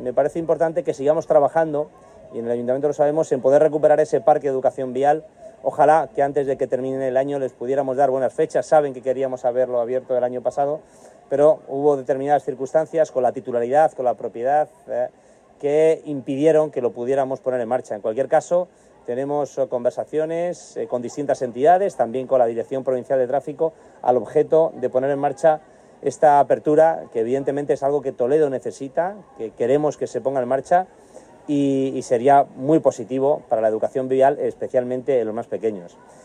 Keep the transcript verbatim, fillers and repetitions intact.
me parece importante que sigamos trabajando, y en el Ayuntamiento lo sabemos, en poder recuperar ese parque de educación vial. Ojalá que antes de que termine el año les pudiéramos dar buenas fechas. Saben que queríamos haberlo abierto el año pasado, pero hubo determinadas circunstancias con la titularidad, con la propiedad, eh, que impidieron que lo pudiéramos poner en marcha. En cualquier caso, tenemos conversaciones eh, con distintas entidades, también con la Dirección Provincial de Tráfico, al objeto de poner en marcha esta apertura, que evidentemente es algo que Toledo necesita, que queremos que se ponga en marcha, y, y sería muy positivo para la educación vial, especialmente en los más pequeños.